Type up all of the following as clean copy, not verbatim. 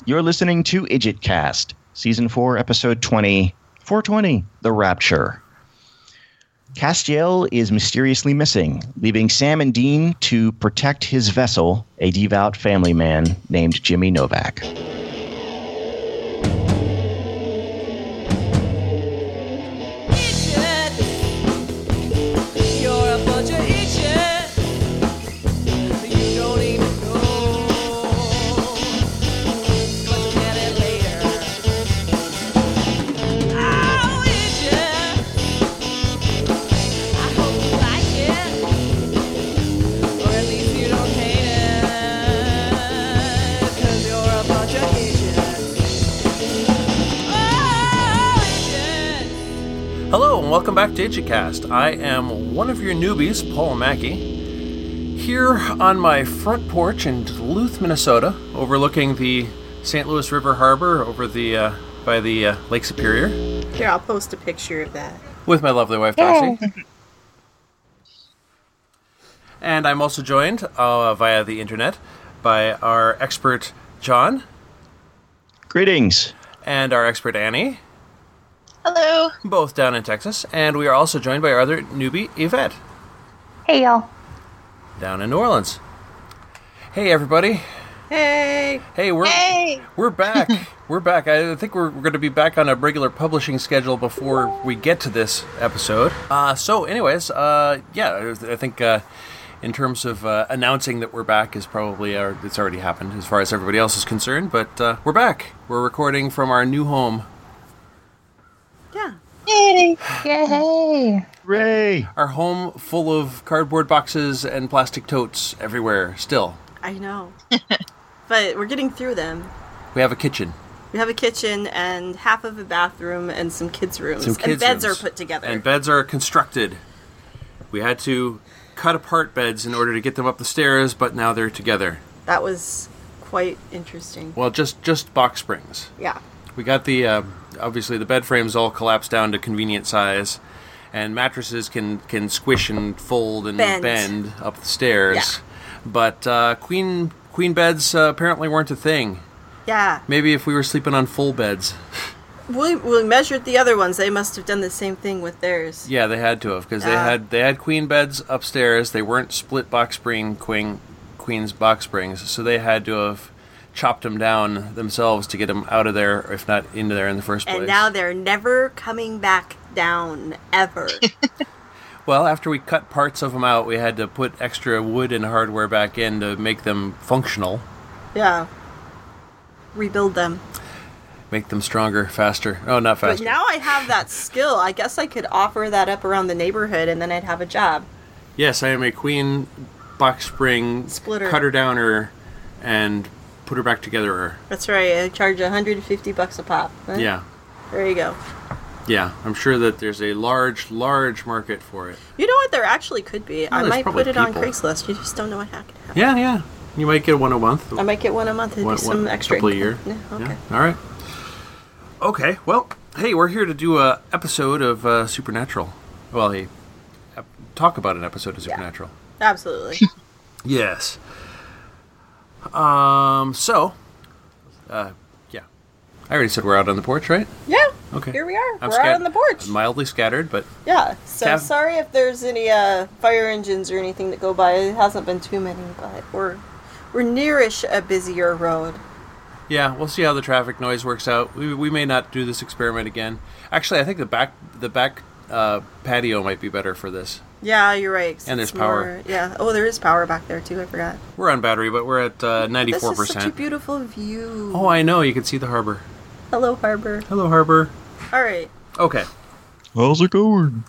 You're listening to IdjitCast, Season 4, Episode 20, 420, The Rapture. Castiel is mysteriously missing, leaving Sam and Dean to protect his vessel, a devout family man named Jimmy Novak. Welcome back to IdjitCast. I am one of your newbies, Paul Mackey, here on my front porch in Duluth, Minnesota, overlooking the St. Louis River Harbor over the by the Lake Superior. Here, I'll post a picture of that. With my lovely wife, Darcy. And I'm also joined via the internet by our expert, John. Greetings. And our expert, Annie. Hello. Both down in Texas. And we are also joined by our other newbie, Yvette. Hey, y'all. Down in New Orleans. Hey, everybody. Hey. Hey, we're back. We're back. I think we're going to be back on a regular publishing schedule before we get to this episode. So, anyways, I think in terms of announcing that we're back is probably, it's already happened as far as everybody else is concerned. But we're back. We're recording from our new home. Yeah. Yay! Yay! Hooray! Our home full of cardboard boxes and plastic totes everywhere still. I know. But we're getting through them. We have a kitchen. We have a kitchen and half of a bathroom and some kids' rooms. And beds are put together. And beds are constructed. We had to cut apart beds in order to get them up the stairs, but now they're together. That was quite interesting. Well, just box springs. Yeah. We got the, obviously the bed frames all collapse down to convenient size, and mattresses can squish and fold and bend up the stairs. Yeah. But queen beds apparently weren't a thing. Yeah. Maybe if we were sleeping on full beds. We measured the other ones. They must have done the same thing with theirs. Yeah, they had to have, because they had queen beds upstairs. They weren't split box spring queen's box springs, so they had to have chopped them down themselves to get them out of there, if not into there in the first place. And now they're never coming back down, ever. Well, after we cut parts of them out, we had to put extra wood and hardware back in to make them functional. Yeah. Rebuild them. Make them stronger, faster. Oh, not faster. But now I have that skill. I guess I could offer that up around the neighborhood, and then I'd have a job. Yes, I am a queen box spring splitter, cutter downer, and put her back together. That's right. I charge $150 a pop. Huh? Yeah. There you go. Yeah, I'm sure that there's a large market for it. You know what? There actually could be. Well, I might put it on people. Craigslist. You just don't know what happened. Yeah. You might get one a month. I might get one a month. It'd be some extra. Couple a year. Yeah, okay. Yeah. All right. Okay. Well, hey, we're here to do a episode of Supernatural. Well, talk about an episode of Supernatural. Yeah, absolutely. Yes. Yeah. I already said we're out on the porch, right? Yeah. Okay. Here we are. We're out on the porch. Mildly scattered, but... Yeah. So sorry if there's any fire engines or anything that go by. It hasn't been too many, but we're nearish a busier road. Yeah, we'll see how the traffic noise works out. We may not do this experiment again. Actually, I think the back patio might be better for this. Yeah, you're right. And there's power. Yeah. Oh, there is power back there, too. I forgot. We're on battery, but we're at 94%. This is such a beautiful view. Oh, I know. You can see the harbor. Hello, harbor. Hello, harbor. All right. Okay. How's it going?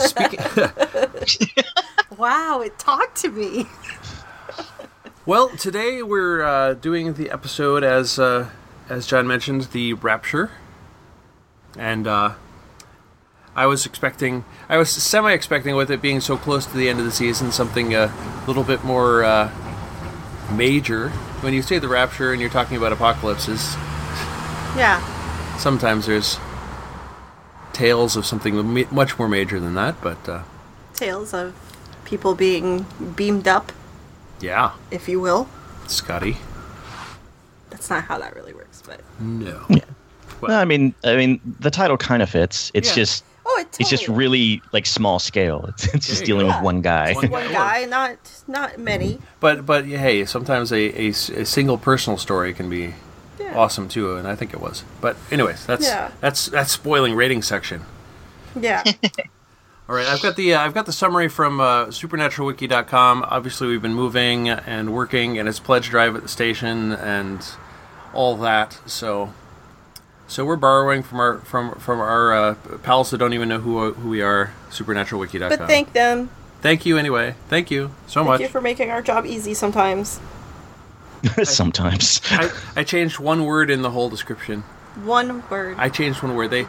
Wow, it talked to me. Well, today we're doing the episode, as John mentioned, The Rapture. And I was semi-expecting, with it being so close to the end of the season, something a little bit more major. When you say The Rapture and you're talking about apocalypses, yeah, sometimes there's tales of something much more major than that, but... tales of people being beamed up. Yeah. If you will. Scotty. That's not how that really works, but No. Yeah. Well, I mean, the title kind of fits. It's Yeah. just it's just really like small scale. It's just dealing with one guy. One one guy, not many. But hey, sometimes a single personal story can be Yeah. awesome too, and I think it was. But anyways, that's spoiling rating section. Yeah. All right, I've got the summary from supernaturalwiki.com. Obviously, we've been moving and working, and it's pledge drive at the station and all that. So we're borrowing from our pals that don't even know who we are. Supernaturalwiki.com. But thank them. Thank you anyway. Thank you so much. Thank you for making our job easy sometimes. Sometimes. I changed one word in the whole description. One word. I changed one word. They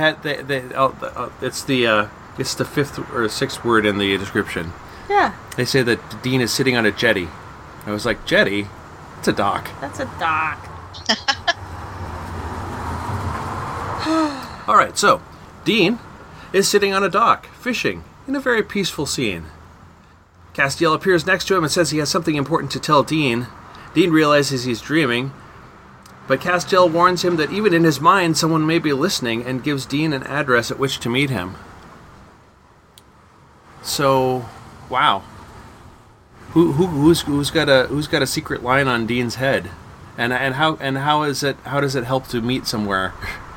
it's the fifth or sixth word in the description. Yeah. They say that Dean is sitting on a jetty. I was like, jetty? It's a dock. That's a dock. All right, so Dean is sitting on a dock, fishing, in a very peaceful scene. Castiel appears next to him and says he has something important to tell Dean. Dean realizes he's dreaming, but Castiel warns him that even in his mind, someone may be listening, and gives Dean an address at which to meet him. So, wow, who's got a secret line on Dean's head, and how does it help to meet somewhere?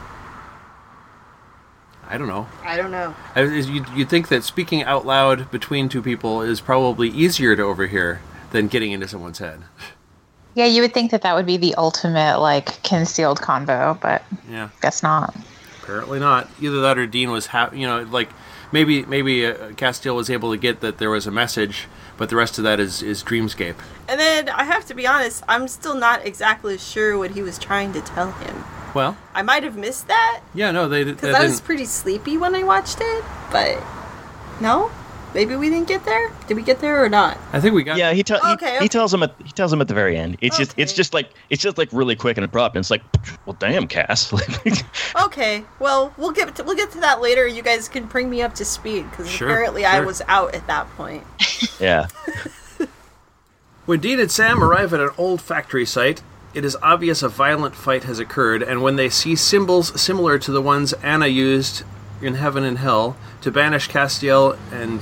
I don't know. You'd think that speaking out loud between two people is probably easier to overhear than getting into someone's head. Yeah, you would think that would be the ultimate, like, concealed convo, but Yeah, guess not. apparently not. Either that or Dean was maybe Castiel was able to get that there was a message, but the rest of that is dreamscape. And then I have to be honest, I'm still not exactly sure what he was trying to tell him. Well, I might have missed that yeah, no, they because I was pretty sleepy when I watched it. But no, maybe we didn't get there. Did we get there or not? I think we got. Yeah, he Okay. tells him at the very end. It's just like really quick and abrupt. And it's like, well, damn, Cass. Okay, well we'll get to that later. You guys can bring me up to speed because Sure, apparently I sure. was out at that point. Yeah. When Dean and Sam arrive at an old factory site, it is obvious a violent fight has occurred, and when they see symbols similar to the ones Anna used in Heaven and Hell to banish Castiel and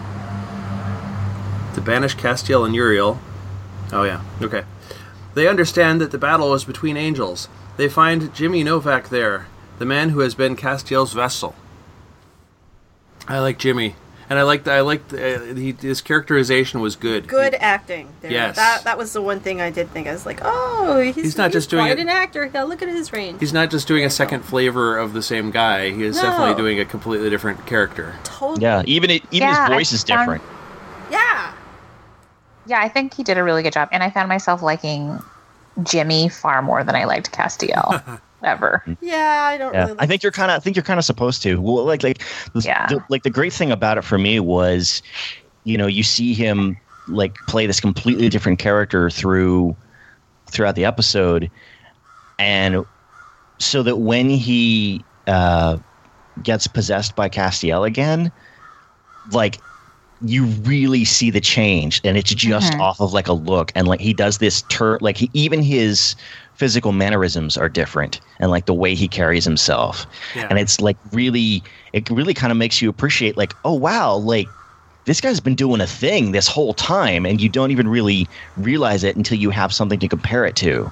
Uriel. Oh yeah, okay. They understand that the battle was between angels. They find Jimmy Novak there, the man who has been Castiel's vessel. I like Jimmy. And his characterization was good. Good acting. There. Yes. That was the one thing I did think. I was like, oh, he's not just doing quite it- an actor. Yeah, look at his range. He's not just doing a second flavor of the same guy. He is No. definitely doing a completely different character. Totally. Yeah. Even Yeah, his voice I is found- different. Yeah. Yeah, I think he did a really good job, and I found myself liking Jimmy far more than I liked Castiel ever. Yeah, I don't Yeah, really. I think you're kind of supposed to. Well, Yeah. the great thing about it for me was, you see him like play this completely different character throughout the episode, and so that when he gets possessed by Castiel again, like you really see the change, and it's just off of like a look, and like he does this turn, like even his physical mannerisms are different, and like the way he carries himself, Yeah. and it's like it really kind of makes you appreciate like, oh wow, like this guy's been doing a thing this whole time, and you don't even really realize it until you have something to compare it to.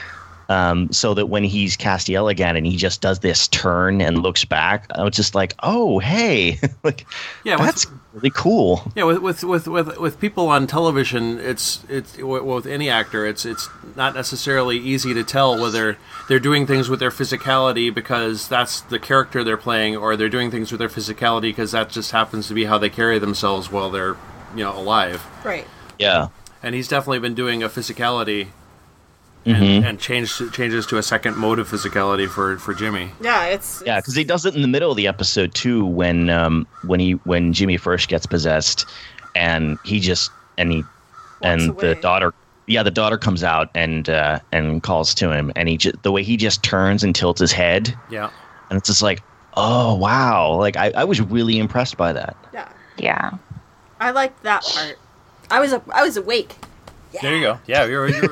So that when he's Castiel again and he just does this turn and looks back, I was just like, oh hey, like Yeah, that's really cool. Yeah, with people on television, it's with any actor, it's not necessarily easy to tell whether they're doing things with their physicality because that's the character they're playing, or they're doing things with their physicality because that just happens to be how they carry themselves while they're alive. Right. Yeah. And he's definitely been doing a physicality. Mm-hmm. And changes to a second mode of physicality for Jimmy. Yeah, it's Yeah, because he does it in the middle of the episode too, when Jimmy first gets possessed, and the away. daughter comes out and calls to him, and the way he just turns and tilts his head, Yeah. and it's just like, oh wow, like I was really impressed by that. yeah. Yeah. I liked that part. I was awake. There you go. Yeah,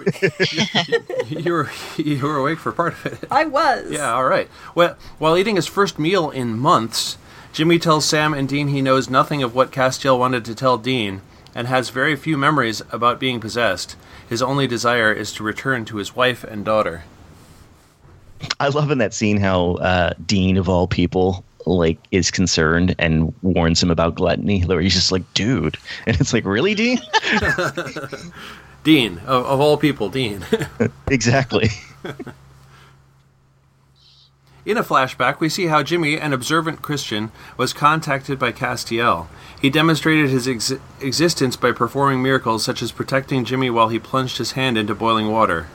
you were awake for part of it. I was. Yeah, all right. Well, while eating his first meal in months, Jimmy tells Sam and Dean he knows nothing of what Castiel wanted to tell Dean and has very few memories about being possessed. His only desire is to return to his wife and daughter. I love in that scene how Dean, of all people, like is concerned and warns him about gluttony. Where he's just like, dude. And it's like, really, Dean? Dean, of all people, Dean. Exactly. In a flashback, we see how Jimmy, an observant Christian, was contacted by Castiel. He demonstrated his existence by performing miracles such as protecting Jimmy while he plunged his hand into boiling water.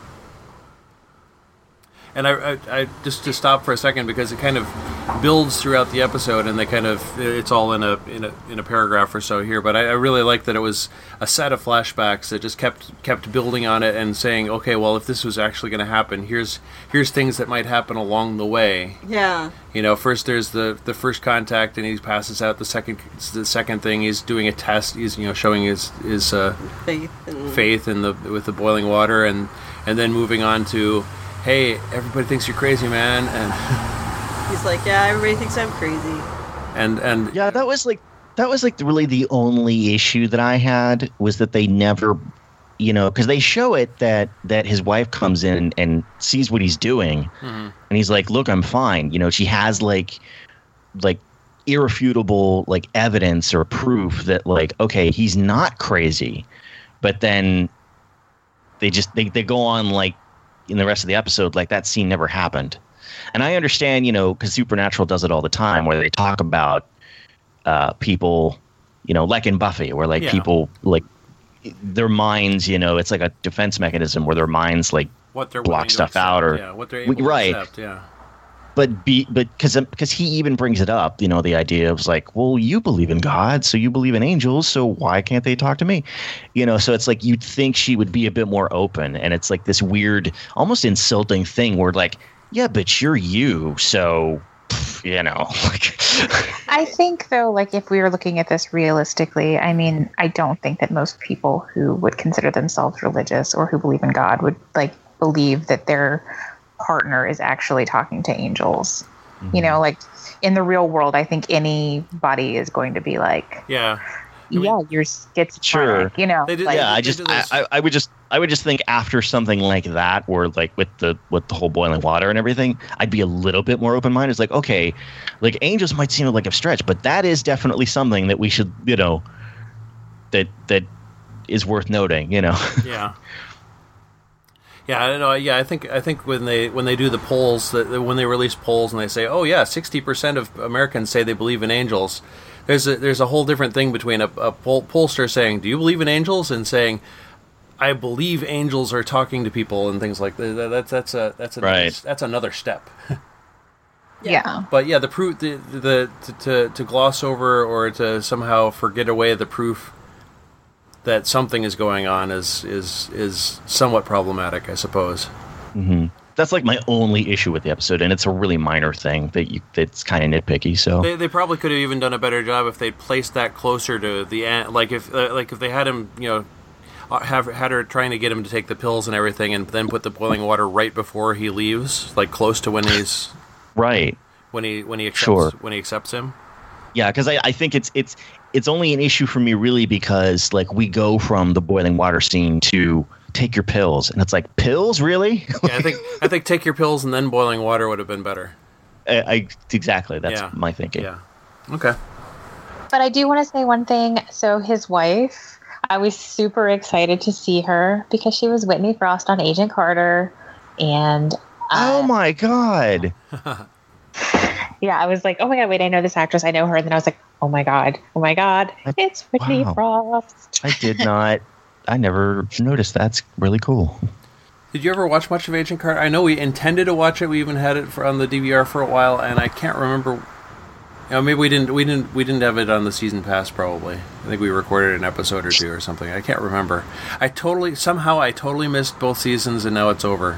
And I just to stop for a second because it kind of builds throughout the episode, and it's all in a paragraph or so here. But I really like that it was a set of flashbacks that just kept building on it and saying, okay, well, if this was actually going to happen, here's things that might happen along the way. Yeah. First there's the first contact, and he passes out. The second thing, he's doing a test. He's showing his faith with the boiling water, and then moving on to, hey, everybody thinks you're crazy, man, and he's like, yeah, everybody thinks I'm crazy. And yeah, that was really the only issue that I had, was that they never, because they show it that his wife comes in and sees what he's doing, and he's like, look, I'm fine. She has like irrefutable like evidence or proof that like, okay, he's not crazy. But then they go on like, in the rest of the episode, like that scene never happened. And I understand, because Supernatural does it all the time, where they talk about people, like in Buffy, where like people like their minds, it's like a defense mechanism where their minds like what they're block stuff out, or what they're able to accept, yeah. But because he even brings it up, the idea of like, well, you believe in God, so you believe in angels, so why can't they talk to me? So it's like you'd think she would be a bit more open, and it's like this weird, almost insulting thing where like, yeah, but you're you, so like. I think though, like if we were looking at this realistically, I mean, I don't think that most people who would consider themselves religious or who believe in God would like believe that their partner is actually talking to angels. Mm-hmm. Like in the real world, I think anybody is going to be like, yeah, you're schizophrenic. Sure. I would just think after something like that, or like with the whole boiling water and everything, I'd be a little bit more open minded. It's like, okay, like angels might seem like a stretch, but that is definitely something that we should, that is worth noting. Yeah. Yeah, I don't know. Yeah, I think when they do the polls, when they release polls and they say, oh yeah, 60% of Americans say they believe in angels. There's a whole different thing between a pollster saying, do you believe in angels, and saying, I believe angels are talking to people and things like that. That's another step. Yeah. But yeah, the proof, to gloss over or to somehow forget away the proof that something is going on is somewhat problematic, I suppose. Mm-hmm. That's like my only issue with the episode, and it's a really minor thing that's kind of nitpicky. So they probably could have even done a better job if they'd placed that closer to the end. Like if they had him, had her trying to get him to take the pills and everything, and then put the boiling water right before he leaves, like close to when he's right when he accepts when he accepts him. Yeah, because I think it's only an issue for me really because like we go from the boiling water scene to take your pills, and it's like, pills, really? Yeah, I think take your pills and then boiling water would have been better. Exactly, that's my thinking. Yeah. Okay. But I do want to say one thing. So his wife, I was super excited to see her because she was Whitney Frost on Agent Carter, and oh my god. Yeah, I was like, oh my god, wait, I know this actress, I know her, and then I was like, oh my god, it's Whitney Frost. I never noticed. That's really cool. Did you ever watch much of Agent Carter? I know we intended to watch it. We even had it on the DVR for a while, and I can't remember. Maybe we didn't have it on the season pass. Probably, I think we recorded an episode or two or something. I can't remember. I totally missed both seasons, and now it's over.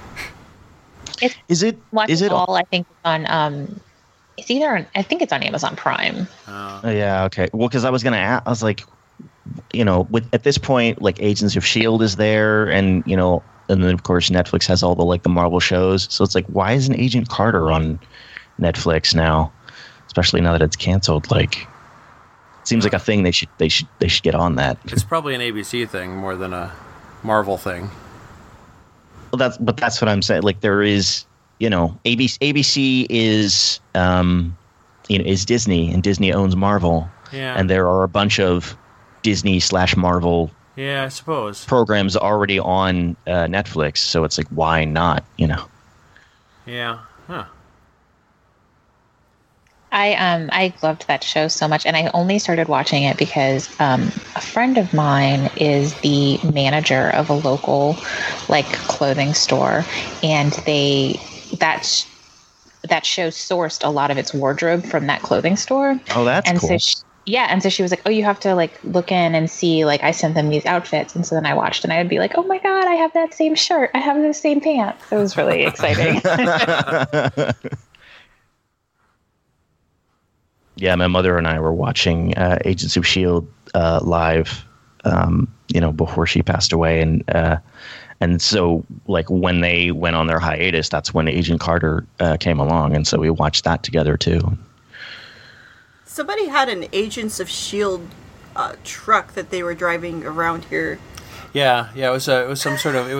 Is it all? I think on it's either I think it's on Amazon Prime. Oh yeah, okay. Well, because I was gonna ask, I was like, with at this point, like Agents of S.H.I.E.L.D. is there, and and then of course Netflix has all the Marvel shows. So it's like, why isn't Agent Carter on Netflix now? Especially now that it's canceled. Like, it seems like a thing they should get on that. It's probably an ABC thing more than a Marvel thing. Well, that's what I'm saying. Like, there is, ABC is is Disney, and Disney owns Marvel. Yeah. And there are a bunch of Disney/Marvel. Yeah, I suppose. Programs already on Netflix, so it's like, why not? Yeah. Huh. I loved that show so much, and I only started watching it because a friend of mine is the manager of a local clothing store, and that show sourced a lot of its wardrobe from that clothing store. Oh, that's cool. And so she was like, oh, you have to look in and see, I sent them these outfits. And so then I watched and I would be like, oh my God, I have that same shirt. I have the same pants. It was really exciting. Yeah, my mother and I were watching Agents of S.H.I.E.L.D. Live, before she passed away. And so when they went on their hiatus, that's when Agent Carter came along. And so we watched that together too. Somebody had an Agents of S.H.I.E.L.D. Truck that they were driving around here. Yeah. It was some sort of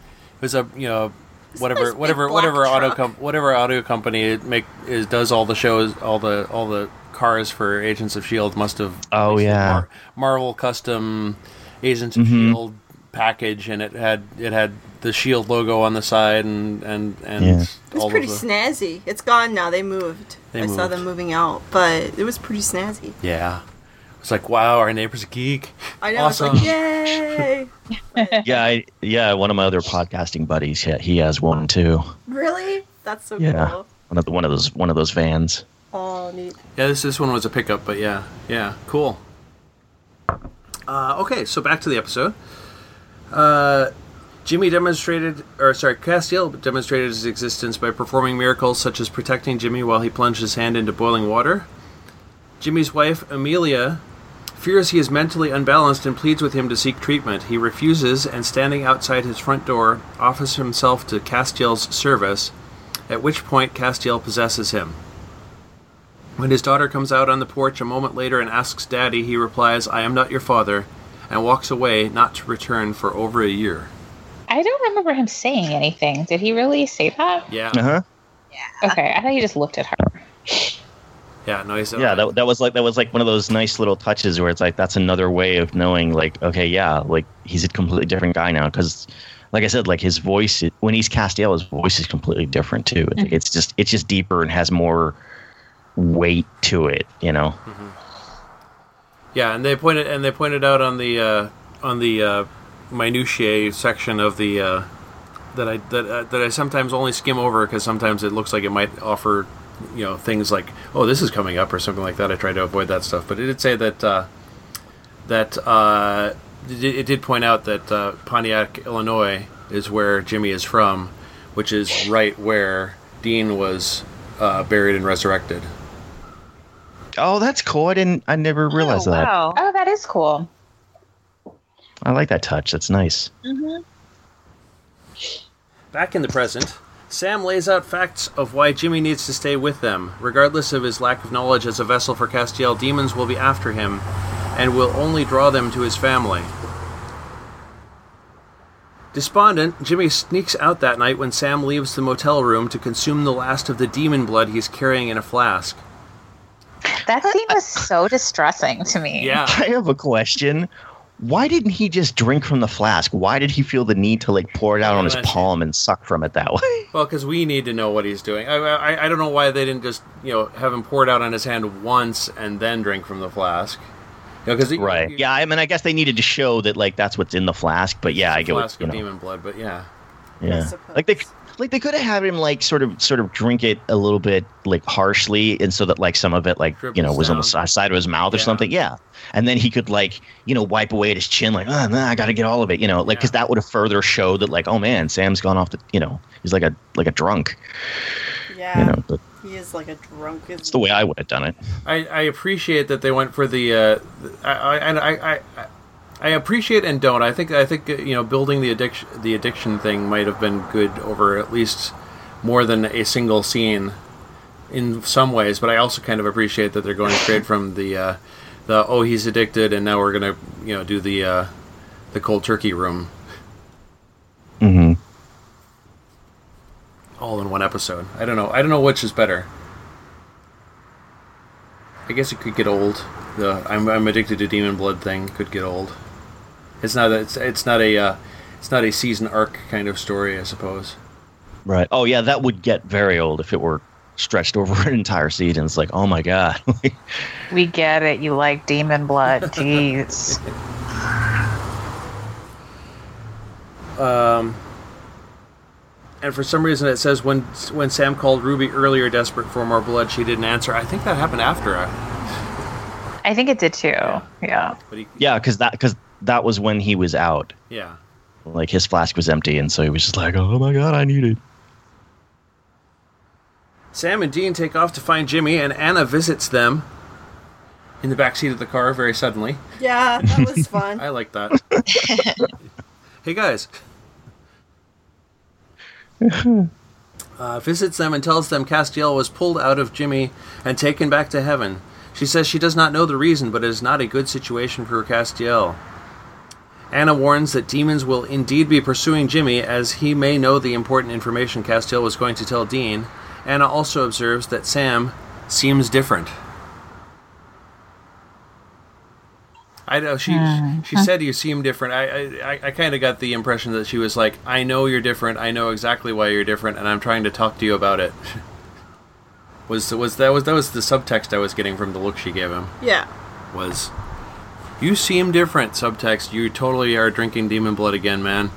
whatever auto company does all the shows, all the cars for Agents of S.H.I.E.L.D. must have. Oh yeah. Marvel custom Agents of S.H.I.E.L.D. package, and it had the S.H.I.E.L.D. logo on the side, and yeah. It's pretty snazzy. It's gone now. They moved. I saw them moving out, but it was pretty snazzy. Yeah. It's like, wow, our neighbor's a geek. I know. Awesome. It's like, yay! Yeah. One of my other podcasting buddies, he has one too. Really? That's so cool. One of those vans. Oh, neat. Yeah, this one was a pickup, but yeah, cool. Okay, so back to the episode. Castiel demonstrated his existence by performing miracles such as protecting Jimmy while he plunged his hand into boiling water. Jimmy's wife, Amelia, fears he is mentally unbalanced and pleads with him to seek treatment. He refuses, and standing outside his front door, offers himself to Castiel's service, at which point Castiel possesses him. When his daughter comes out on the porch a moment later and asks Daddy, he replies, "I am not your father," and walks away, not to return for over a year. I don't remember him saying anything. Did he really say that? Yeah. Uh-huh. Yeah. Okay, I thought he just looked at her. Yeah, no, he said. Yeah, that was one of those nice little touches where it's like, that's another way of knowing, okay, yeah, he's a completely different guy now, because, like I said, his voice, when he's Castiel, his voice is completely different too. Mm-hmm. It's just deeper and has more weight to it, Mm-hmm. Yeah, and they pointed out on the minutiae section of the that I sometimes only skim over because sometimes it looks like it might offer things like, oh, this is coming up or something like that. I try to avoid that stuff, but it did say that it did point out that Pontiac, Illinois, is where Jimmy is from, which is right where Dean was buried and resurrected. Oh, that's cool. I never realized that. Wow. Oh, that is cool. I like that touch. That's nice. Mm-hmm. Back in the present, Sam lays out facts of why Jimmy needs to stay with them. Regardless of his lack of knowledge as a vessel for Castiel, demons will be after him and will only draw them to his family. Despondent, Jimmy sneaks out that night when Sam leaves the motel room to consume the last of the demon blood he's carrying in a flask. That scene was so distressing to me. Yeah. I have a question. Why didn't he just drink from the flask? Why did he feel the need to pour it out on his palm and suck from it that way? Well, because we need to know what he's doing. I don't know why they didn't just have him pour it out on his hand once and then drink from the flask. Right. Yeah. I mean, I guess they needed to show that that's what's in the flask. But yeah, I get what flask of demon blood. But yeah. Yeah. They could have had him sort of drink it a little bit harshly, and so that some of it was on the side of his mouth or something. Yeah. And then he could wipe away at his chin I got to get all of it, because that would have further showed that oh man, Sam's gone off the he's like a drunk. Yeah. But He is like a drunk. it's the way I would have done it. I appreciate that they went for the. I appreciate and don't. I think building the addiction thing might have been good over at least more than a single scene in some ways. But I also kind of appreciate that they're going straight from the he's addicted and now we're gonna do the cold turkey room. Mm-hmm. All in one episode. I don't know which is better. I guess it could get old. The I'm addicted to demon blood thing could get old. It's not a season arc kind of story, I suppose. Right. Oh yeah, that would get very old if it were stretched over an entire season. It's like, oh my god. We get it. You like demon blood. Jeez. And for some reason it says when Sam called Ruby earlier desperate for more blood, she didn't answer. I think that happened after. I think it did too. Yeah. But because that was when he was out. Yeah. Like his flask was empty, and so he was just like, oh my god, I need it. Sam and Dean take off to find Jimmy, and Anna visits them in the backseat of the car very suddenly. Yeah, that was fun. I like that. Hey guys. Visits them and tells them Castiel was pulled out of Jimmy and taken back to heaven. She says she does not know the reason, but it is not a good situation for Castiel. Anna warns that demons will indeed be pursuing Jimmy, as he may know the important information Castiel was going to tell Dean. Anna also observes that Sam seems different. I know she said you seem different. I kind of got the impression that she was like, I know you're different. I know exactly why you're different, and I'm trying to talk to you about it. That was the subtext I was getting from the look she gave him. Yeah. Was, you seem different. Subtext, you totally are drinking demon blood again, man.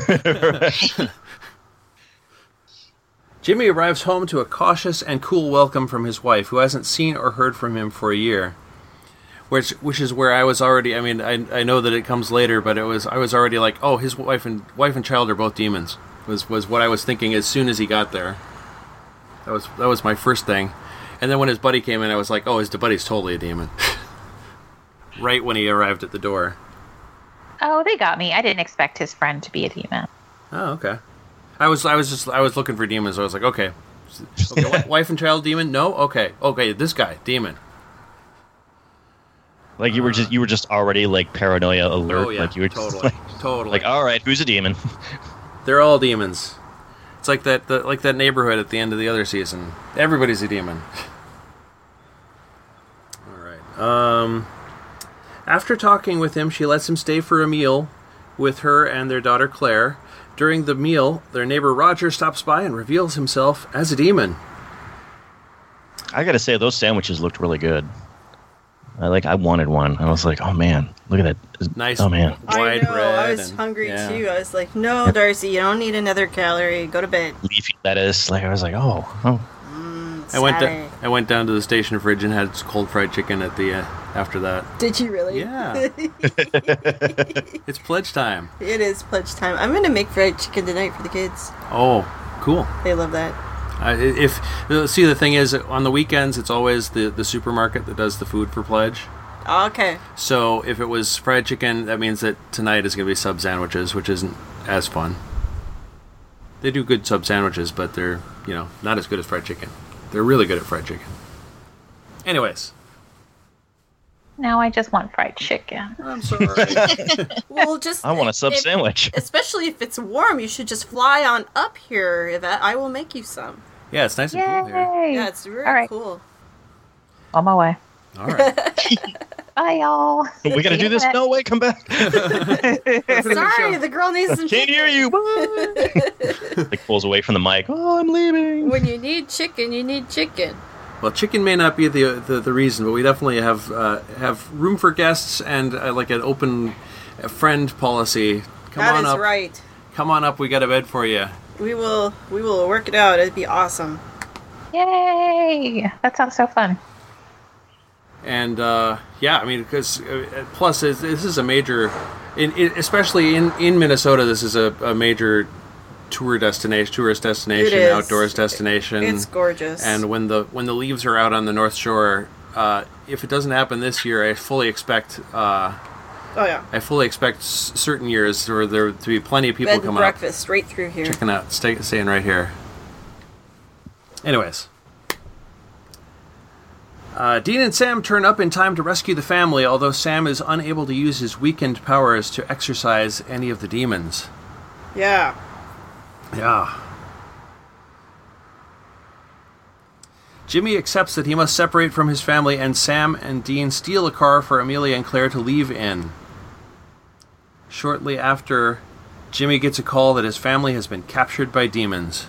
Jimmy arrives home to a cautious and cool welcome from his wife, who hasn't seen or heard from him for a year. Which is where I was already. I mean, I know that it comes later, but I was already like, oh, his wife and child are both demons. Was what I was thinking as soon as he got there. That was my first thing, and then when his buddy came in, I was like, oh, his buddy's totally a demon. Right when he arrived at the door. Oh, they got me. I didn't expect his friend to be a demon. Oh, okay. I was looking for demons. I was like, okay, wife and child demon. No, okay, this guy demon. Like you were just already like paranoia alert. Oh yeah, like you were totally. Like, all right, who's a demon? They're all demons. It's like that neighborhood at the end of the other season. Everybody's a demon. All right. After talking with him, she lets him stay for a meal with her and their daughter Claire. During the meal, their neighbor Roger stops by and reveals himself as a demon. I gotta say, those sandwiches looked really good. I wanted one. I was like, oh man, look at that. Nice. Oh man. Wide I know. bread I was hungry too. I was like, no, Darcy, you don't need another calorie. Go to bed. Leafy lettuce. Like I was like, oh. I went down to the station fridge and had cold fried chicken at the after that. Did you really? Yeah. It's pledge time. It is pledge time. I'm gonna make fried chicken tonight for the kids. Oh, cool. They love that. The thing is, on the weekends, it's always the supermarket that does the food for pledge. Okay. So if it was fried chicken, that means that tonight is going to be sub sandwiches, which isn't as fun. They do good sub sandwiches, but they're not as good as fried chicken. They're really good at fried chicken. Anyways. Now I just want fried chicken. I'm sorry. Well, I want a sub sandwich. Especially if it's warm, you should just fly on up here. Yvette. I will make you some. Yeah, it's nice and cool here. Yeah, it's really All right. cool. On my way. All right. Bye, y'all. We gotta do this. No way, come back. Sorry, the girl needs some Can't chicken. hear you. Like pulls away from the mic. Oh, I'm leaving. When you need chicken, you need chicken. Well, chicken may not be the reason, but we definitely have room for guests and like an open friend policy. Come on up. That is right. Come on up. We got a bed for you. We will work it out. It'd be awesome. Yay! That sounds so fun. And yeah, I mean, because plus this is a major, especially in Minnesota, this is a major tourist destination, It is. outdoors destination. It's gorgeous. And when the leaves are out on the North Shore, if it doesn't happen this year, I fully expect. I fully expect certain years where there to be plenty of people Bed and coming breakfast right through here. checking out, staying right here. Anyways. Dean and Sam turn up in time to rescue the family, although Sam is unable to use his weakened powers to exorcise any of the demons. Yeah. Yeah. Jimmy accepts that he must separate from his family, and Sam and Dean steal a car for Amelia and Claire to leave in. Shortly after, Jimmy gets a call that his family has been captured by demons.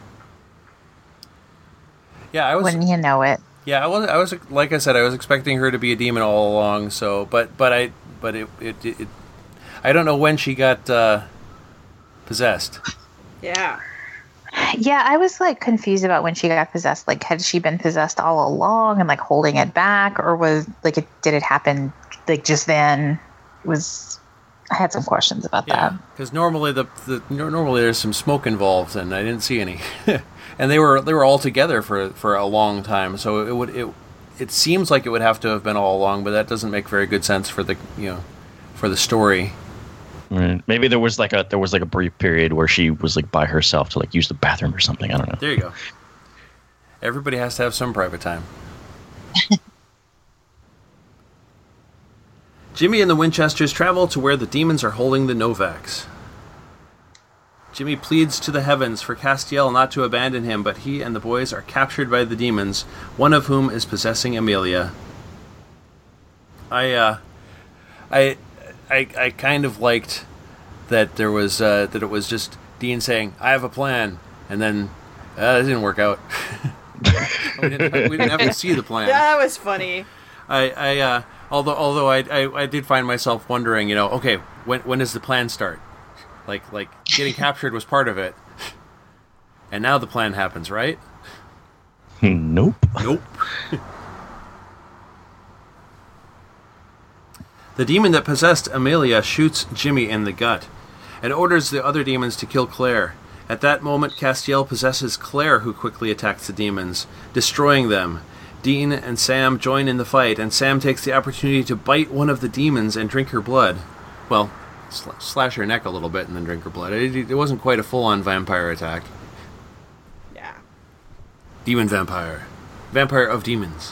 Yeah, Wouldn't you know it? Yeah, I was like I said, I was expecting her to be a demon all along. So, but I don't know when she got possessed. Yeah. Yeah, I was like confused about when she got possessed. Like, had she been possessed all along and like holding it back, or was like did it happen like just then? I had some questions about that. Because normally normally there's some smoke involved, and I didn't see any. And they were all together for a long time, so it seems like it would have to have been all along, but that doesn't make very good sense for the story. Maybe there was like a brief period where she was like by herself to like use the bathroom or something. I don't know. There you go. Everybody has to have some private time. Jimmy and the Winchesters travel to where the demons are holding the Novaks. Jimmy pleads to the heavens for Castiel not to abandon him, but he and the boys are captured by the demons, one of whom is possessing Amelia. I kind of liked that there was that it was just Dean saying, "I have a plan," and then it didn't work out. we didn't have to see the plan. Yeah, that was funny. Although I did find myself wondering, okay, when does the plan start? Like getting captured was part of it, and now the plan happens, right? Nope. The demon that possessed Amelia shoots Jimmy in the gut and orders the other demons to kill Claire. At that moment, Castiel possesses Claire, who quickly attacks the demons, destroying them. Dean and Sam join in the fight, and Sam takes the opportunity to bite one of the demons and drink her blood. Well, slash her neck a little bit and then drink her blood. It wasn't quite a full-on vampire attack. Yeah. Demon vampire. Vampire of demons.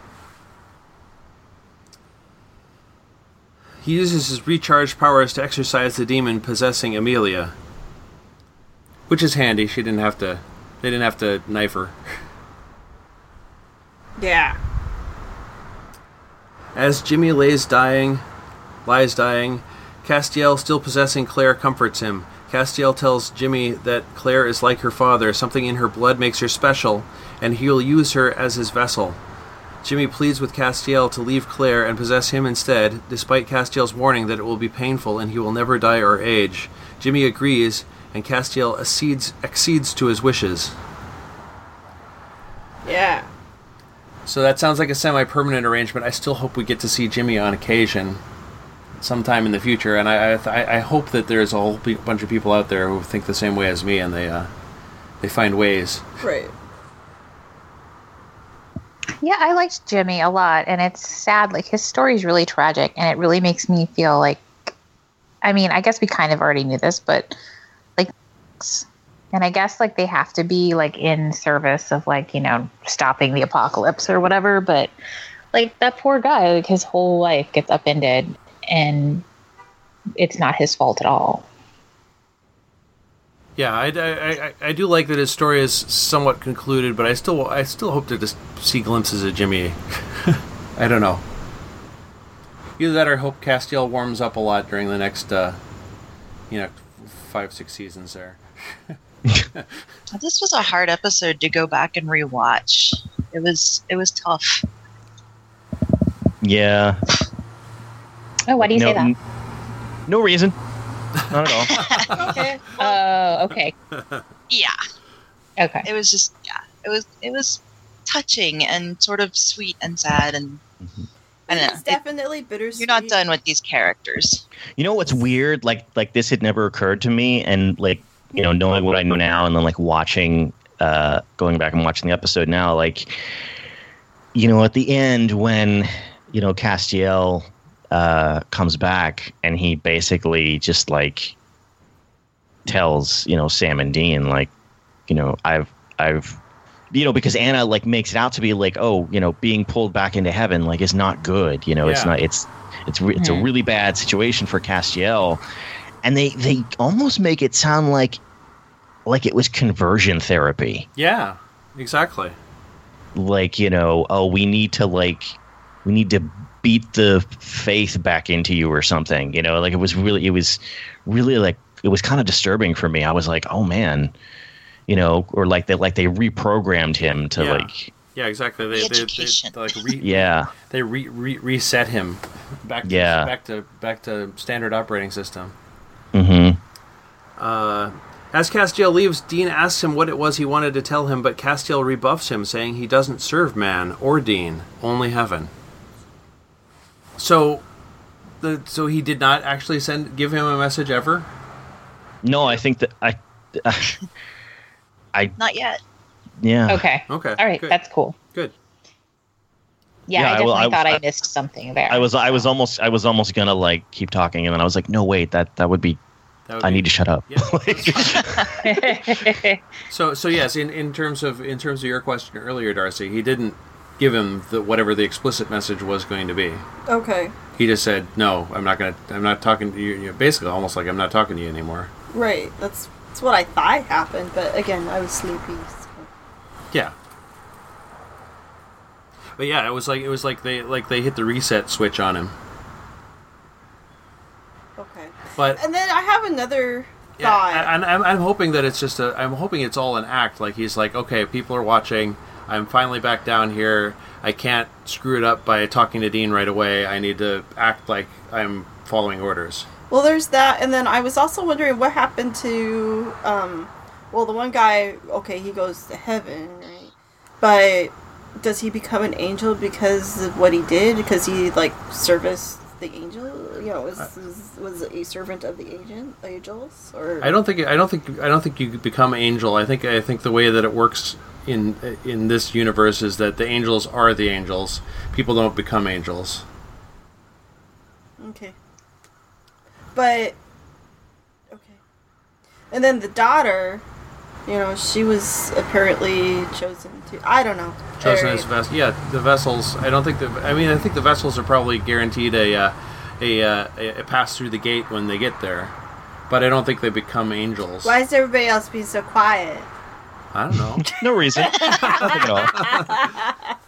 He uses his recharged powers to exorcise the demon possessing Amelia. Which is handy. They didn't have to knife her. Yeah. As Jimmy lies dying, Castiel, still possessing Claire, comforts him. Castiel tells Jimmy that Claire is like her father, something in her blood makes her special, and he'll use her as his vessel. Jimmy pleads with Castiel to leave Claire and possess him instead, despite Castiel's warning that it will be painful and he will never die or age. Jimmy agrees, and Castiel accedes to his wishes. Yeah. So that sounds like a semi-permanent arrangement. I still hope we get to see Jimmy on occasion sometime in the future, and I hope that there's a whole bunch of people out there who think the same way as me, and they find ways. Right. Yeah, I liked Jimmy a lot, and it's sad. Like, his story is really tragic, and it really makes me feel like, I mean, I guess we kind of already knew this, but like, and I guess like they have to be like in service of like, stopping the apocalypse or whatever, but like that poor guy, like his whole life gets upended, and it's not his fault at all. Yeah, I do like that his story is somewhat concluded, but I still hope to just see glimpses of Jimmy. I don't know. Either that, or I hope Castiel warms up a lot during the next, 5-6 seasons there. This was a hard episode to go back and rewatch. It was tough. Yeah. Oh, why do you say that? No reason. Not at all. Okay. Oh, okay. Yeah. Okay. It was just, it was touching and sort of sweet and sad, and I don't know. It's definitely bittersweet. You're not done with these characters. You know what's weird? Like this had never occurred to me, and like knowing what I know now, and then like watching, going back and watching the episode now, like, at the end when, Castiel comes back and he basically just like tells, Sam and Dean, like, I've because Anna like makes it out to be like, oh, being pulled back into heaven like is not good. It's not. It's a really bad situation for Castiel, and they almost make it sound like it was conversion therapy. Yeah, exactly. Like, oh, we need to beat the faith back into you or something. Like it was really like it was kind of disturbing for me. I was like, oh man. Or like they reprogrammed him to like. Yeah, exactly. They reset him back to standard operating system. Mm-hmm. As Castiel leaves, Dean asks him what it was he wanted to tell him, but Castiel rebuffs him, saying he doesn't serve man or Dean, only heaven. So he did not actually give him a message ever? No, I think that not yet. Yeah. Okay. All right. Good. That's cool. Good. Yeah, I definitely thought I missed something there. I was almost gonna like keep talking, and then I was like, no, wait, that would be. I need to shut up. Yeah, so yes, in terms of your question earlier, Darcy, he didn't give him whatever the explicit message was going to be. Okay. He just said, no, I'm not talking to you. Basically, almost like I'm not talking to you anymore. Right. That's what I thought happened, but again, I was sleepy. So. Yeah. But yeah, it was like they hit the reset switch on him. Okay. And then I have another thought. And I'm hoping that it's just I'm hoping it's all an act. Like he's like, okay, people are watching. I'm finally back down here. I can't screw it up by talking to Dean right away. I need to act like I'm following orders. Well, there's that, and then I was also wondering what happened to, the one guy, okay, he goes to heaven, right? But does he become an angel because of what he did? Because he, like, serviced the angel? Was a servant of the angels? Or I don't think you become angel. I think the way that it works in this universe is that the angels are the angels. People don't become angels. Okay. But, okay. And then the daughter, she was apparently chosen to, I don't know. Chosen as vessel. Yeah, the vessels, I think the vessels are probably guaranteed a pass through the gate when they get there. But I don't think they become angels. Why is everybody else being so quiet? I don't know. No reason. Nothing at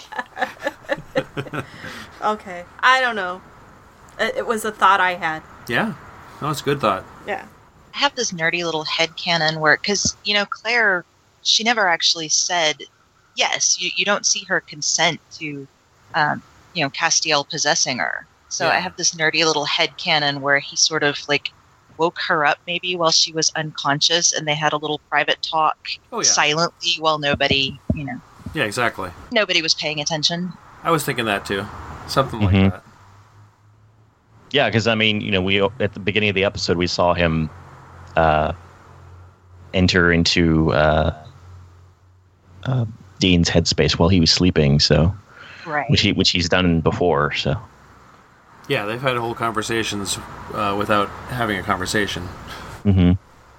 all. Okay. I don't know. It was a thought I had. Yeah. No, it's a good thought. Yeah. I have this nerdy little headcanon where, because, Claire, she never actually said yes. You don't see her consent to, Castiel possessing her. So I have this nerdy little headcanon where he sort of, like, woke her up maybe while she was unconscious, and they had a little private talk silently while nobody, Yeah, exactly. Nobody was paying attention. I was thinking that, too. Something like that. Yeah, because we at the beginning of the episode we saw him enter into Dean's headspace while he was sleeping. So, right, which he's done before. So, yeah, they've had whole conversations without having a conversation. Mm-hmm.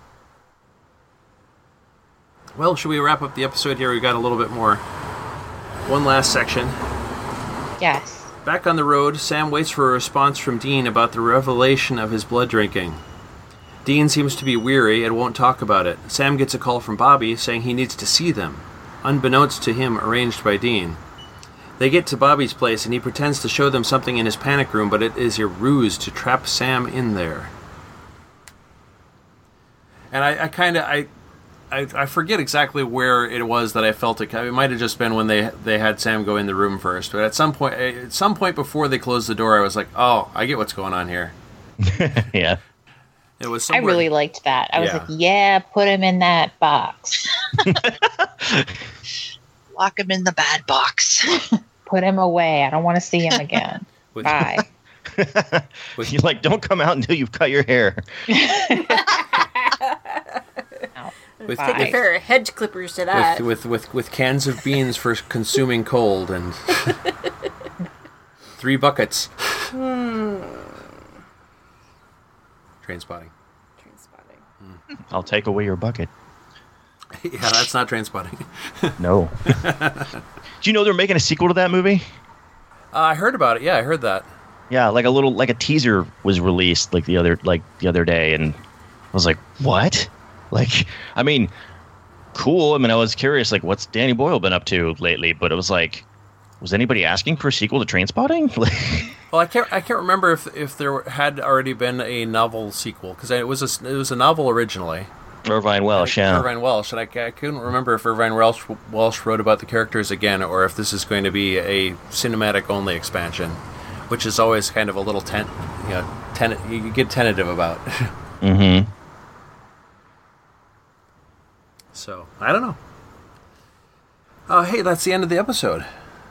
Well, should we wrap up the episode here? We've got a little bit more. One last section. Yes. Back on the road, Sam waits for a response from Dean about the revelation of his blood drinking. Dean seems to be weary and won't talk about it. Sam gets a call from Bobby saying he needs to see them, unbeknownst to him arranged by Dean. They get to Bobby's place and he pretends to show them something in his panic room, but it is a ruse to trap Sam in there. And I forget exactly where it was that I felt it. It might have just been when they had Sam go in the room first. But at some point before they closed the door, I was like, "Oh, I get what's going on here." Yeah. It was. I really liked that. I was like, "Yeah, put him in that box. Lock him in the bad box. Put him away. I don't want to see him again. Bye." You're like, "Don't come out until you've cut your hair." With, Bye. Take a pair of hedge clippers to that. with cans of beans for consuming cold and 3 buckets. Trainspotting. Trainspotting. I'll take away your bucket. Yeah, that's not Trainspotting. No. Do you know they're making a sequel to that movie? I heard about it. Yeah, I heard that. Yeah, like a teaser was released the other day, and I was like, what? Like, I mean, cool. I mean, I was curious, like, what's Danny Boyle been up to lately? But it was like, was anybody asking for a sequel to Trainspotting? Well, I can't remember if there had already been a novel sequel, because it was a novel originally. Irvine Welsh, yeah. Irvine Welsh, and I couldn't remember if Irvine Welsh wrote about the characters again, or if this is going to be a cinematic only expansion, which is always kind of a little you get tentative about. Mm-hmm. So I don't know. Hey, that's the end of the episode.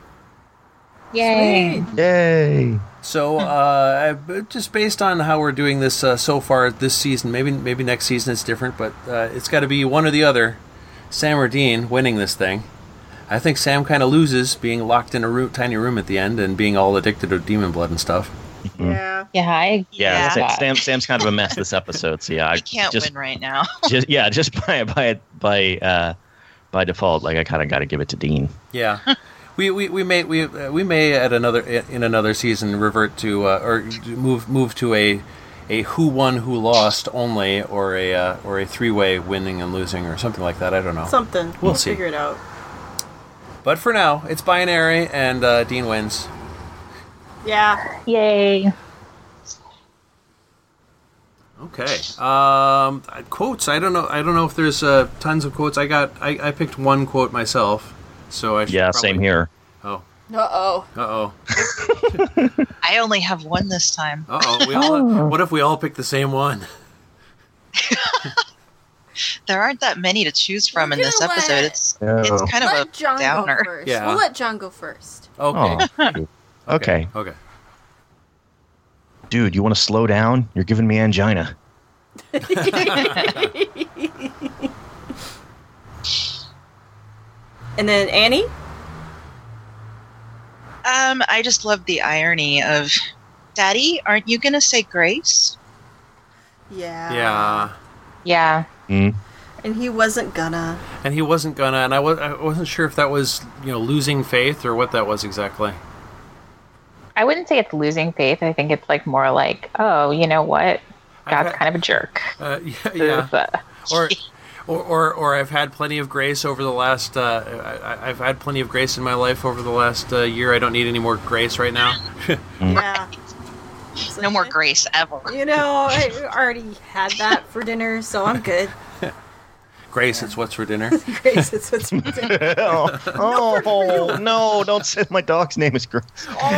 Yay! Yay! So, just based on how we're doing this so far this season, maybe next season it's different, but it's got to be one or the other, Sam or Dean, winning this thing. I think Sam kind of loses, being locked in a tiny room at the end and being all addicted to demon blood and stuff. Yeah. Yeah, Yeah, Sam's kind of a mess this episode. So yeah, He can't win right now. just by default, like I kind of got to give it to Dean. Yeah. We may at another season revert to or move to a who won who lost only, or a 3-way winning and losing or something like that. I don't know. Something. We'll see. Figure it out. But for now, it's binary, and Dean wins. Yeah. Yay! Okay. Quotes. I don't know if there's tons of quotes. I picked one quote myself. So I should probably... Same here. Oh. Uh-oh. I only have one this time. Uh-oh. What if we all pick the same one? There aren't that many to choose from in this episode. It's kind of Let a John downer. go first. Yeah. We'll let John go first. Okay. Oh, okay. Okay. Dude, you want to slow down? You're giving me angina. And then Annie? I just love the irony of, Daddy, aren't you going to say grace? Yeah. Yeah. Yeah. Mm. And he wasn't gonna. And he wasn't gonna, and I wasn't sure if that was, losing faith or what that was exactly. I wouldn't say it's losing faith. I think it's like more like, oh, you know what? God's kind of a jerk. Yeah. Or I've had plenty of grace over the last. I've had plenty of grace in my life over the last year. I don't need any more grace right now. Yeah. No more grace ever. I already had that for dinner, so I'm good. Grace, it's what's for dinner. Grace, it's what's for dinner. Oh, no, don't say my dog's name is Grace.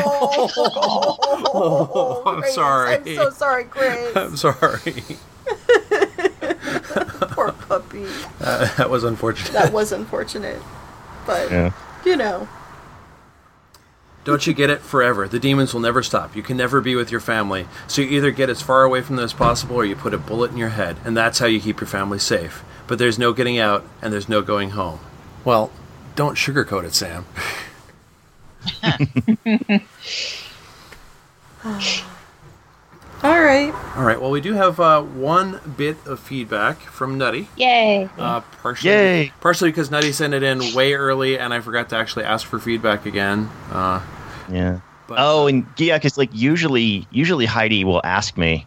I'm Grace, sorry. I'm so sorry, Grace. I'm sorry. Poor puppy. That was unfortunate. That was unfortunate. But, Yeah. Don't you get it? Forever. The demons will never stop. You can never be with your family. So you either get as far away from them as possible or you put a bullet in your head. And that's how you keep your family safe. But there's no getting out and there's no going home. Well, don't sugarcoat it, Sam. all right. All right. Well, we do have one bit of feedback from Nutty. Yay! Partially because Nutty sent it in way early, and I forgot to actually ask for feedback again. Yeah. But, and yeah, because usually Heidi will ask me,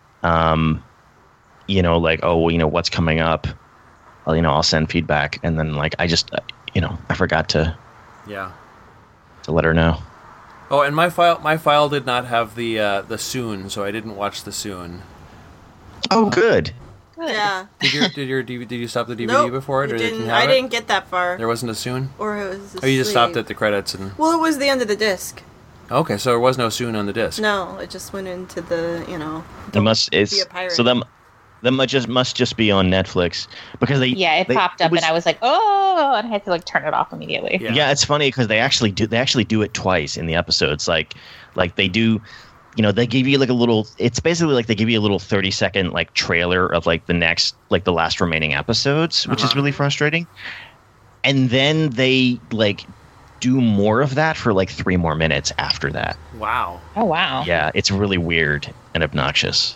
what's coming up. I'll send feedback, and then I just, I forgot to let her know. Oh, and my file did not have the soon, so I didn't watch the soon. Oh, good. Yeah. Did you stop the DVD Nope, before it, or we didn't didn't. have I it? didn't get that far. There wasn't a soon. Or it was. Oh, you just stopped asleep. at the credits and. Well, it was the end of the disc. Okay, so there was no soon on the disc. No, it just went into the. It must. be a pirate. So them must just be on Netflix because they. Yeah, it popped up, and I was like, oh, and I had to turn it off immediately. Yeah. Yeah, it's funny because they actually do it twice in the episodes. Like they do they give you like a little. It's basically like they give you a little 30-second like trailer of like the last remaining episodes, which is really frustrating. And then they like do more of that for like 3 more minutes after that. Wow. Oh, wow. Yeah, it's really weird and obnoxious.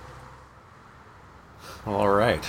All right.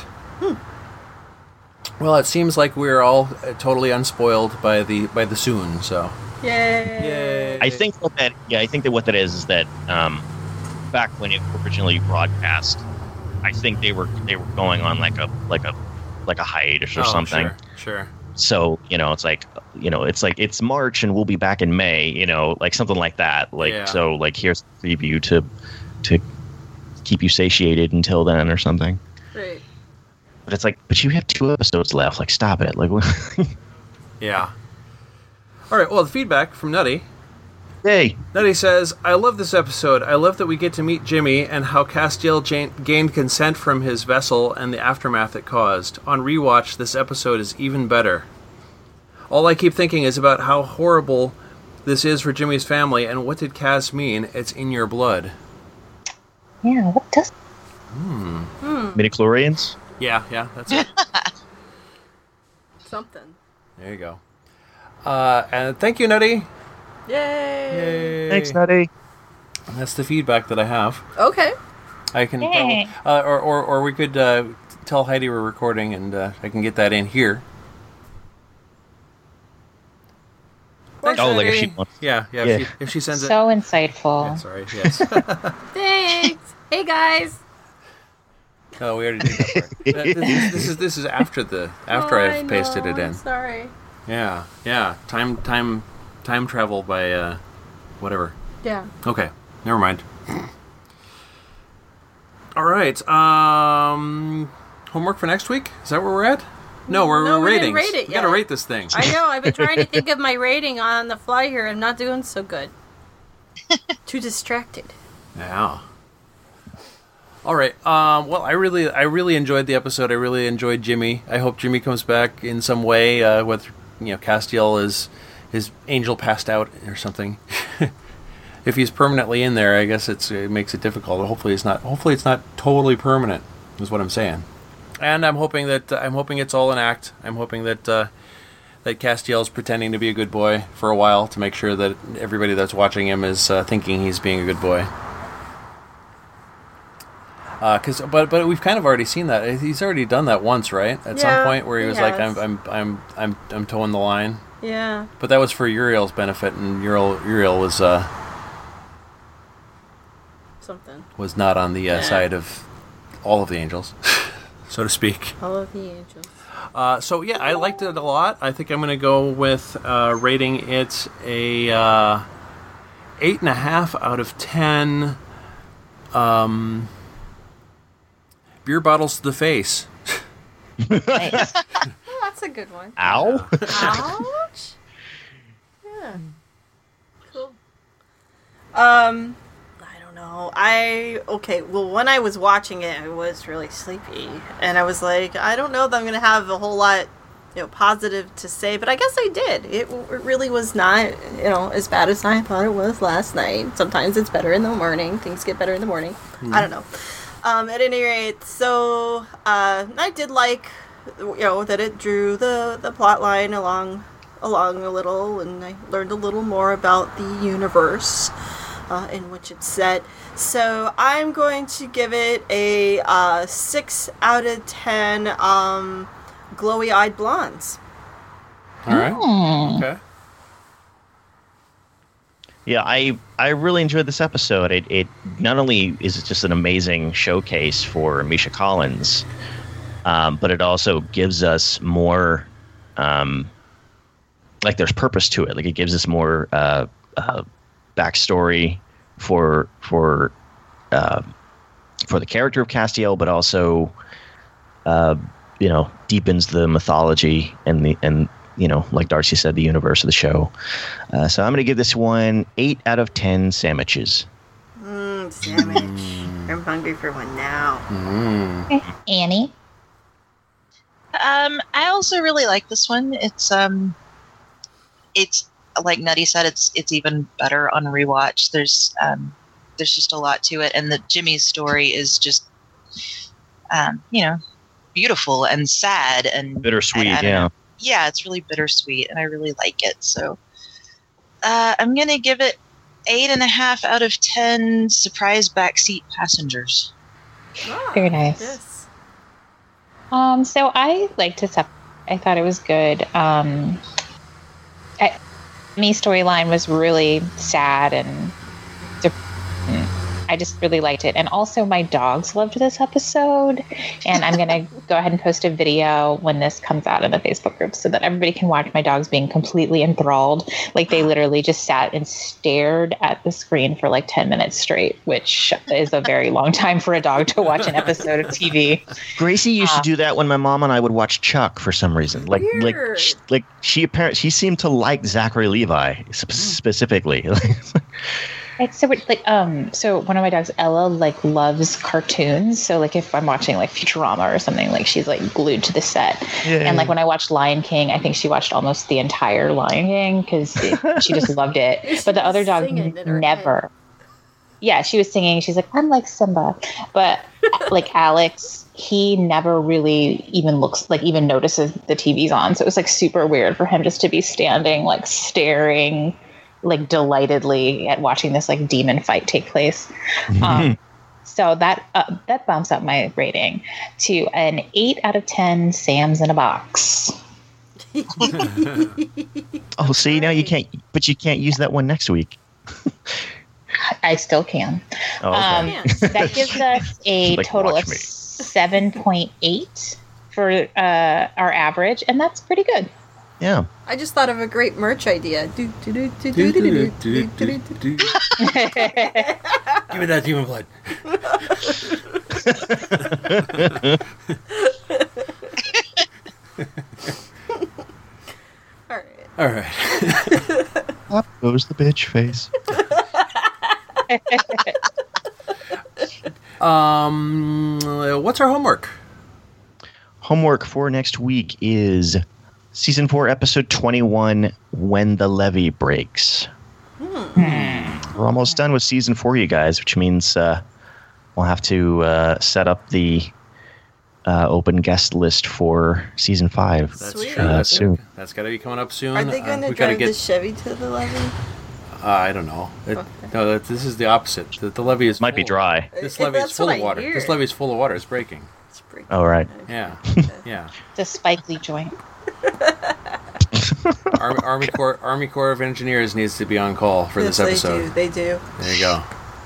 Well, it seems like we're all totally unspoiled by the Soon. So. Yay! I think what that is that back when it originally broadcast, I think they were going on like a hiatus or something. Sure. So it's like it's March and we'll be back in May. Like something like that. So like here's a preview to keep you satiated until then or something. Right. But it's like, but you have 2 episodes left. Like, stop it. Like, Yeah. All right. Well, the feedback from Nutty. Hey. Nutty says, I love this episode. I love that we get to meet Jimmy and how Castiel gained consent from his vessel and the aftermath it caused. On rewatch, this episode is even better. All I keep thinking is about how horrible this is for Jimmy's family, and what did Kaz mean? It's in your blood. Yeah, what does... Midichlorians? Yeah, that's it. Something. There you go. And thank you, Nutty. Yay! Thanks, Nutty. And that's the feedback that I have. Okay. I can Yay. or we could tell Heidi we're recording, and I can get that in here. Thanks, Oh, like Heidi. if she wants. Yeah. Yeah. If she sends it. So insightful. Yeah, sorry. Yes. Thanks. Hey guys. Oh, we already did that part. This is after I've pasted it in. Sorry. Yeah. Time travel by whatever. Yeah. Okay, never mind. All right. Homework for next week? Is that where we're at? No, we're No, we ratings. didn't rate it We gotta yet. rate this thing. I know. I've been trying to think of my rating on the fly here. I'm not doing so good. Too distracted. Yeah. All right. Well, I really enjoyed the episode. I really enjoyed Jimmy. I hope Jimmy comes back in some way. Whether Castiel is his angel passed out or something. If he's permanently in there, I guess it makes it difficult. Hopefully, it's not totally permanent. Is what I'm saying. And I'm hoping it's all an act. I'm hoping that that Castiel's pretending to be a good boy for a while to make sure that everybody that's watching him is thinking he's being a good boy. But we've kind of already seen that. He's already done that once, right? At some point where he was like, has. I'm towing the line. Yeah. But that was for Uriel's benefit, and Uriel was Something. was not on the side of all of the angels, so to speak. All of the angels. So yeah, I liked it a lot. I think I'm going to go with rating it a 8.5 out of 10. Beer bottles to the face. Nice. Oh, that's a good one. Ow. Ouch. Yeah. Cool. I don't know. Well, when I was watching it, I was really sleepy, and I was like, I don't know that I'm gonna have a whole lot, positive to say, but I guess I did. It really was not, as bad as I thought it was last night. Sometimes it's better in the morning. Things get better in the morning. I don't know. At any rate, so I did like, that it drew the plot line along a little, and I learned a little more about the universe in which it's set. So I'm going to give it a 6 out of 10 glowy-eyed blondes. All right. Okay. Yeah, I really enjoyed this episode. It not only is it just an amazing showcase for Misha Collins, but it also gives us more, there's purpose to it. Like it gives us more backstory for the character of Castiel, but also deepens the mythology and like Darcy said, the universe of the show. So I'm going to give this one 8 out of 10 sandwiches. Sandwich. I'm hungry for one now. Annie? I also really like this one. It's like Nutty said, it's even better on rewatch. There's There's just a lot to it, and the Jimmy's story is just, beautiful and sad and Bittersweet, I don't yeah. know. Yeah, it's really bittersweet, and I really like it. So I'm gonna give it 8.5 out of 10 surprise backseat passengers. Very nice. Yes. So I liked this episode. I thought it was good. Me storyline was really sad and I just really liked it. And also my dogs loved this episode. And I'm going to go ahead and post a video when this comes out in the Facebook group so that everybody can watch my dogs being completely enthralled. Like they literally just sat and stared at the screen for like 10 minutes straight, which is a very long time for a dog to watch an episode of TV. Gracie used to do that when my mom and I would watch Chuck for some reason. Weird. She seemed to like Zachary Levi specifically. It's so weird. So one of my dogs, Ella, loves cartoons. So if I'm watching Futurama or something, she's glued to the set. Yeah. And when I watched Lion King, I think she watched almost the entire Lion King because she just loved it. But the other dog never. Yeah, she was singing. She's like, I'm like Simba. But Alex, he never really even notices the TV's on. So it was super weird for him just to be standing, staring delightedly at watching this demon fight take place. So that bumps up my rating to an 8 out of 10 Sam's in a box. Oh, see, now you can't use that one next week. I still can. Oh, okay. That gives us a total of 7.8 for our average, and that's pretty good. Yeah. I just thought of a great merch idea. Give me that demon blood. All right. Up goes the bitch face. What's our homework? Homework for next week is Season 4, Episode 21, When the Levee Breaks. We're almost done with Season 4, you guys, which means we'll have to set up the open guest list for Season 5. That's Sweet. true. Soon. That's got to be coming up soon. Are they going to we gotta drive the Chevy to the levee? I don't know. No, this is the opposite. The levee is Might be full. dry. This levee is That's full what of I water. hear. This levee is full of water. It's breaking. It's pretty Oh, right. Yeah. Yeah. The Spike Lee joint. Army Corps of Engineers needs to be on call for this episode. They do. There you go.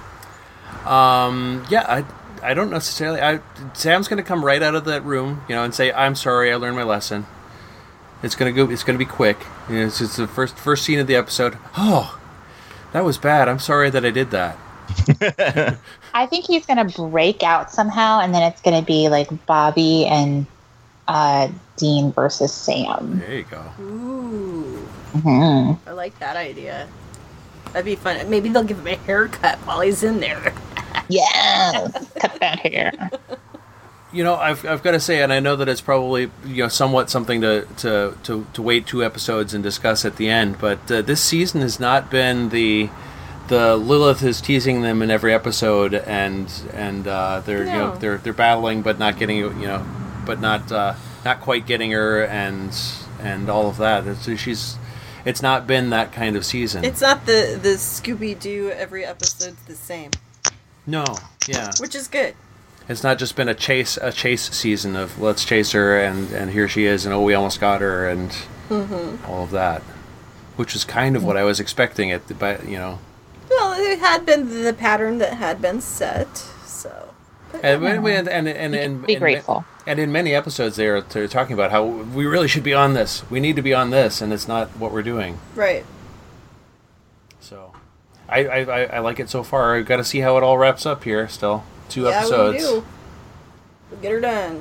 I don't necessarily. Sam's going to come right out of that room, and say, "I'm sorry, I learned my lesson." It's going to be quick. It's just the first scene of the episode. Oh, that was bad. I'm sorry that I did that. I think he's going to break out somehow, and then it's going to be Bobby and Dean versus Sam. There you go. Ooh. Mm-hmm. I like that idea. That'd be fun. Maybe they'll give him a haircut while he's in there. Yeah, cut that hair. I've got to say, and I know that it's probably somewhat something to wait 2 episodes and discuss at the end, but this season has not been the Lilith is teasing them in every episode, and they're they're battling but not getting but not quite getting her and all of that. It's not been that kind of season. It's not the Scooby-Doo every episode's the same. No, yeah. Which is good. It's not just been a chase season of let's chase her and here she is and oh we almost got her and all of that, which is kind of what I was expecting but Well, it had been the pattern that had been set, so. And Be grateful. And in many episodes they're talking about how we really should be on this. We need to be on this, and it's not what we're doing. Right. So, I like it so far. I've got to see how it all wraps up here. Still 2 episodes. Yeah, we do. We'll get her done.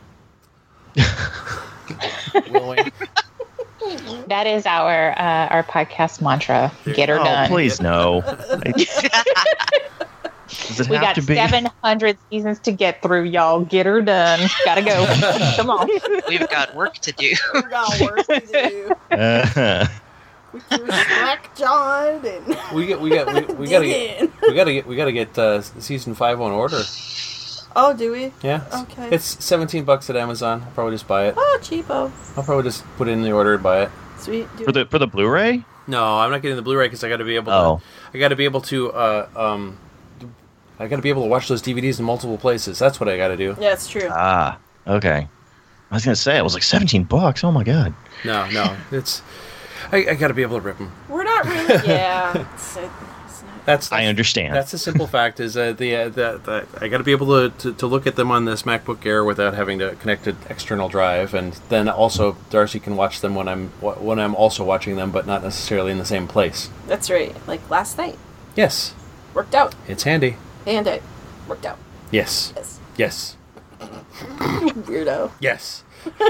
Will we? That is our podcast mantra. Get her done. Oh, please no. Does it We have got to be? 700 seasons to get through, y'all. Get her done. Gotta go. Come on. We've got work to do. We got work to do. With respect. John. And We gotta get season 5 on order. Oh, do we? Yeah. Okay. It's $17 at Amazon. I'll probably just buy it. Oh, cheapo. I'll probably just put it in the order and buy it. Sweet. For the Blu-ray? No, I'm not getting the Blu-ray because I got to be able to. Oh. I got to be able to. I got to be able to watch those DVDs in multiple places. That's what I got to do. Yeah, it's true. Ah, okay. I was gonna say it was like $17. Oh my god. No, it's. I got to be able to rip them. We're not really. Yeah. That's I understand. That's the simple fact. Is I got to be able to look at them on this MacBook Air without having to connect an external drive, and then also Darcy can watch them when I'm also watching them, but not necessarily in the same place. That's right. Like last night. Yes. Worked out. It's handy. And it worked out. Yes. Yes. Yes. Weirdo. Yes.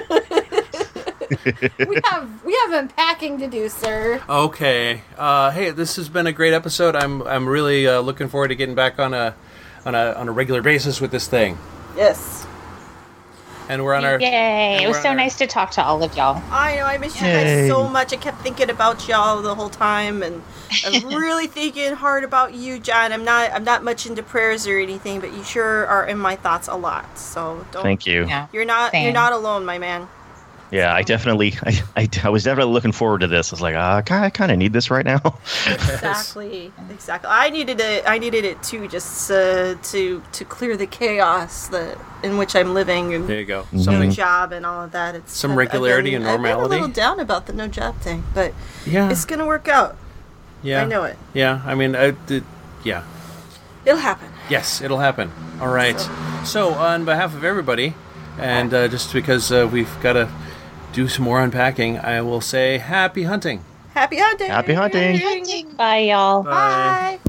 We have unpacking to do, sir. Okay. Hey, this has been a great episode. I'm really looking forward to getting back on a regular basis with this thing. Yes. And we're on our. Yay! It was so nice to talk to all of y'all. I know. I miss you guys so much. I kept thinking about y'all the whole time, and I'm really thinking hard about you, John. I'm not much into prayers or anything, but you sure are in my thoughts a lot. So don't. Thank you. Yeah. You're not alone, my man. Yeah, I definitely, I was definitely looking forward to this. I was like, I kind of need this right now. Exactly. I needed it too, just to clear the chaos in which I'm living, and There you go. no job and all of that. It's Some regularity and normality. I've been a little down about the no job thing, but Yeah. it's gonna work out. Yeah. I know it. Yeah. I mean, yeah. It'll happen. Yes, it'll happen. All right. So, on behalf of everybody, and just because we've got to do some more unpacking, I will say happy hunting. Happy hunting. Happy hunting. Bye, y'all. Bye.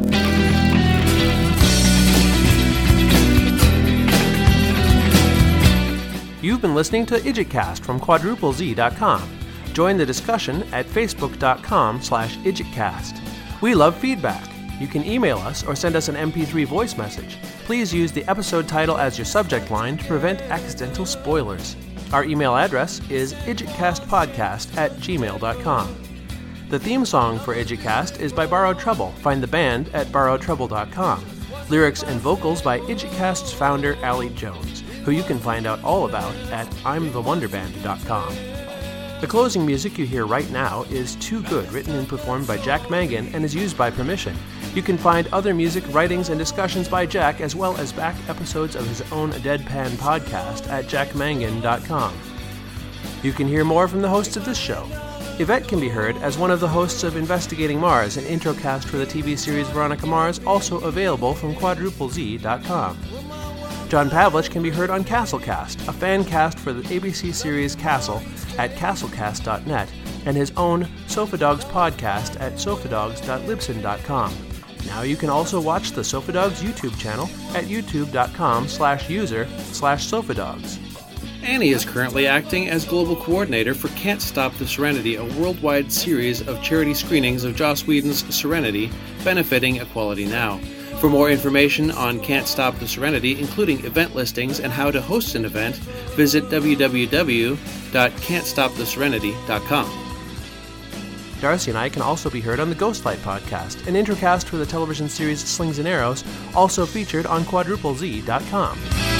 You've been listening to IdjitCast from QuadrupleZ.com. Join the discussion at facebook.com/IdjitCast. We love feedback. You can email us or send us an MP3 voice message. Please use the episode title as your subject line to prevent accidental spoilers. Our email address is idjitcastpodcast@gmail.com. The theme song for IdjitCast is by Borrowed Trouble. Find the band at borrowedtrouble.com. Lyrics and vocals by IdjitCast's founder, Allie Jones, who you can find out all about at imthewonderband.com. The closing music you hear right now is Too Good, written and performed by Jack Mangan, and is used by permission. You can find other music, writings, and discussions by Jack, as well as back episodes of his own Deadpan podcast at jackmangan.com. You can hear more from the hosts of this show. Yvette can be heard as one of the hosts of Investigating Mars, an introcast for the TV series Veronica Mars, also available from quadruplez.com. John Pavlich can be heard on Castlecast, a fan cast for the ABC series Castle at castlecast.net, and his own Sofa Dogs podcast at sofadogs.libsyn.com. Now you can also watch the Sofa Dogs YouTube channel at youtube.com/user/sofadogs. Annie is currently acting as Global Coordinator for Can't Stop the Serenity, a worldwide series of charity screenings of Joss Whedon's Serenity, benefiting Equality Now. For more information on Can't Stop the Serenity, including event listings and how to host an event, visit www.can'tstoptheserenity.com. Darcy and I can also be heard on the Ghostlight podcast, an introcast for the television series Slings and Arrows, also featured on quadruplez.com.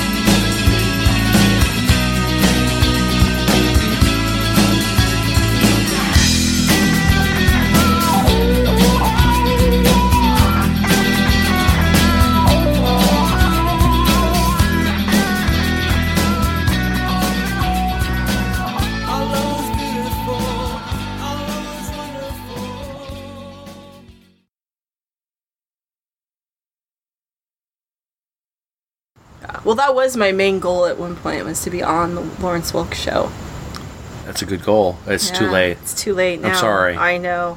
Well, that was my main goal at one point, was to be on the Lawrence Welk show. That's a good goal. It's too late. It's too late now. I'm sorry. I know.